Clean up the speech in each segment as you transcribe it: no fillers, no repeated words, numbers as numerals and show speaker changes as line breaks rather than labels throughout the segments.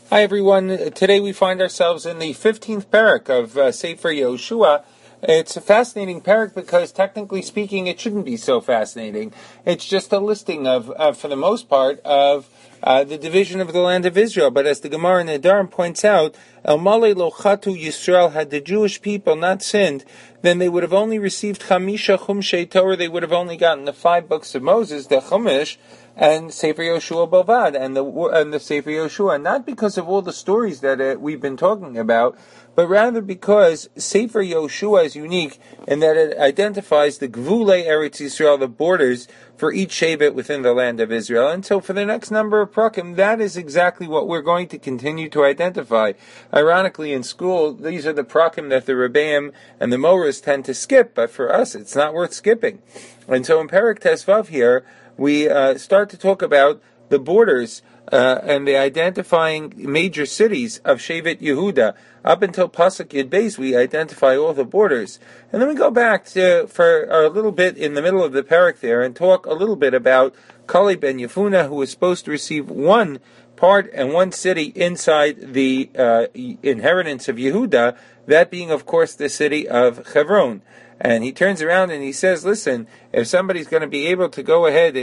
Hi everyone. Today we find ourselves in the 15th parak of Sefer Yoshua. It's a fascinating parak because technically speaking it shouldn't be so fascinating. It's just a listing of for the most part, of the division of the land of Israel. But as the Gemara in Nedarim points out, El Male Lo Chatu Yisrael, had the Jewish people not sinned, then they would have only received Chamisha Chumshei Torah, they would have only gotten the 5 books of Moses, the Chumash, and Sefer Yoshua Bavad, and the Sefer Yoshua, not because of all the stories that we've been talking about, but rather because Sefer Yoshua is unique in that it identifies the Gvulei Eretz Yisrael, the borders for each Shevet within the land of Israel. And so for the next number of prakim, that is exactly what we're going to continue to identify. Ironically, in school, these are the prakim that the Rebbeim and the Moras tend to skip, but for us, it's not worth skipping. And so in Perek Tesvav here, we start to talk about the borders and the identifying major cities of Shevet Yehuda. Up until Pasuk Yud Beis, we identify all the borders. And then we go back for a little bit in the middle of the parak there and talk a little bit about Kaleb ben Yefuna, who was supposed to receive one part and one city inside the inheritance of Yehuda, that being, of course, the city of Hebron. And he turns around and he says, listen, if somebody's going to be able to go ahead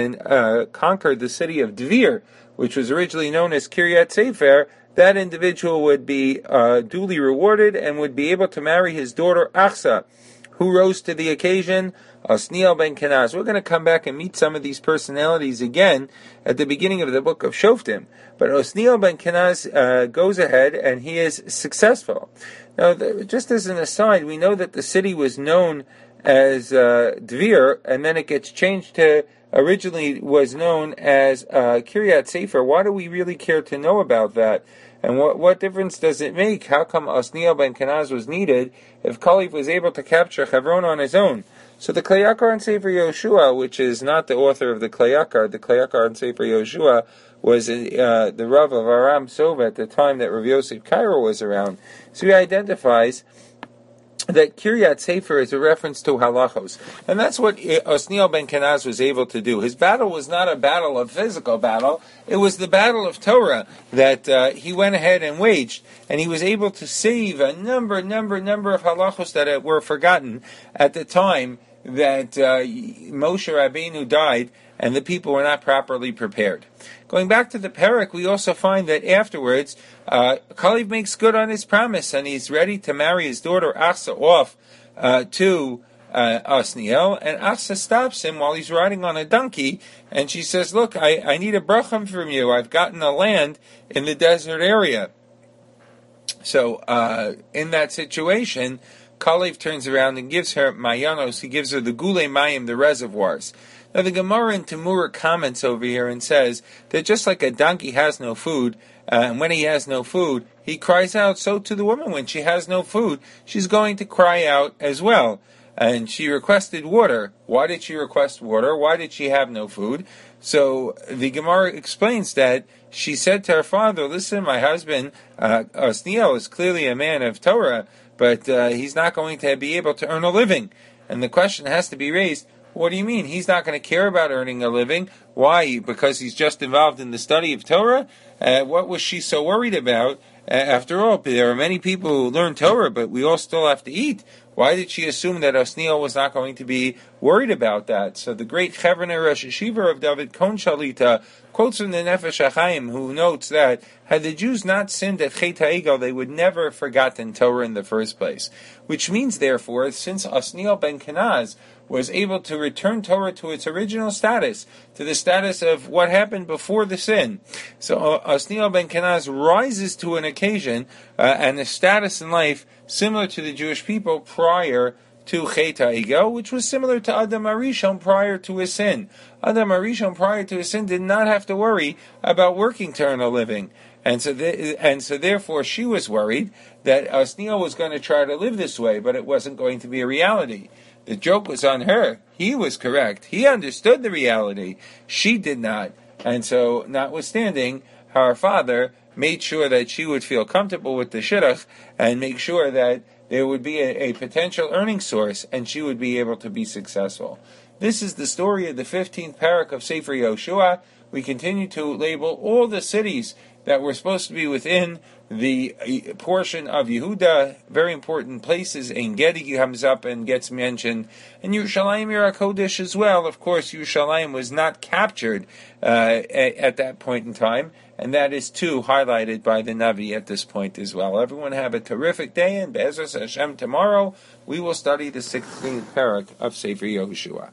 and conquer the city of Dvir, which was originally known as Kiryat Sefer, that individual would be duly rewarded and would be able to marry his daughter Achsa, who rose to the occasion, Osniel ben Kenaz. We're going to come back and meet some of these personalities again at the beginning of the book of Shoftim. But Osniel ben Kenaz goes ahead and he is successful. Now, just as an aside, we know that the city was known as Dvir, and then it gets changed to, originally was known as Kiryat Sefer. Why do we really care to know about that? And what difference does it make? How come Osniel ben Kenaz was needed if Kaleb was able to capture Hebron on his own? So the Klei Yakar and Sefer Yoshua, which is not the author of the Klei Yakar and Sefer Yoshua was the Rav of Aram Sova at the time that Rav Yosef Cairo was around. So he identifies that Kiryat Sefer is a reference to halachos. And that's what Osniel ben Kenaz was able to do. His battle was not a battle of physical battle. It was the battle of Torah that he went ahead and waged. And he was able to save a number of halachos that were forgotten at the time that Moshe Rabbeinu died and the people were not properly prepared. Going back to the parak, we also find that afterwards, Kaleb makes good on his promise, and he's ready to marry his daughter Achsa off to Osniel, and Achsa stops him while he's riding on a donkey, and she says, look, I need a bracham from you. I've gotten a land in the desert area. So, in that situation, Kaleb turns around and gives her mayanos. He gives her the gulei mayim, the reservoirs. Now the Gemara in Temurah comments over here and says that just like a donkey has no food, and when he has no food, he cries out, so to the woman when she has no food, she's going to cry out as well. And she requested water. Why did she request water? Why did she have no food? So the Gemara explains that she said to her father, listen, my husband, Osniel, is clearly a man of Torah, but he's not going to be able to earn a living. And the question has to be raised, what do you mean? He's not going to care about earning a living. Why? Because he's just involved in the study of Torah? What was she so worried about? After all, there are many people who learn Torah, but we all still have to eat. Why did she assume that Osniel was not going to be worried about that? So the great Chevroner Rosh Yeshiva of David Kon Shalita quotes from the Nefesh HaChaim, who notes that had the Jews not sinned at Chet HaEgel, they would never have forgotten Torah in the first place. Which means, therefore, since Osniel ben Kenaz was able to return Torah to its original status, to the status of what happened before the sin. So Osniel ben Kenaz rises to an occasion and a status in life similar to the Jewish people prior to Chet HaEgel, which was similar to Adam HaRishon prior to his sin. Adam HaRishon prior to his sin did not have to worry about working to earn a living. And so therefore she was worried that Osniel was going to try to live this way, but it wasn't going to be a reality. The joke was on her. He was correct. He understood the reality. She did not. And so, notwithstanding, her father made sure that she would feel comfortable with the shidduch and make sure that there would be a potential earning source and she would be able to be successful. This is the story of the 15th parak of Sefer Yoshua. We continue to label all the cities that were supposed to be within the portion of Yehuda, very important places. Ein Gedi comes up and gets mentioned, and Yerushalayim Yer HaKodesh as well. Of course, Yerushalayim was not captured at that point in time, and that is too highlighted by the Navi at this point as well. Everyone have a terrific day, and Be'ezras Hashem tomorrow we will study the 16th parak of Sefer Yehoshua.